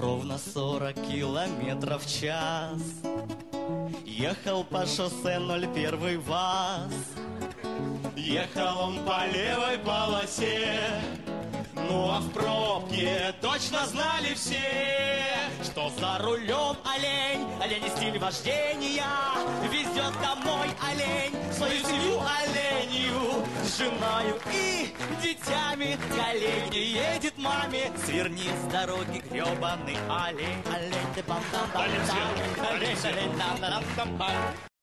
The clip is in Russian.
ровно 40 километров в час. Ехал по шоссе 01 ВАЗ. Ехал он по левой полосе. Ну а в пробке точно знали все, что за рулем олень, олень стиль вождения. Везет домой олень свою семью оленью, с женою и детьми к оленю едет маме. Сверни с дороги, гребаный олень, олень, ты бам-бам-бам, олень, олень, олень, олень, олень, олень, олень.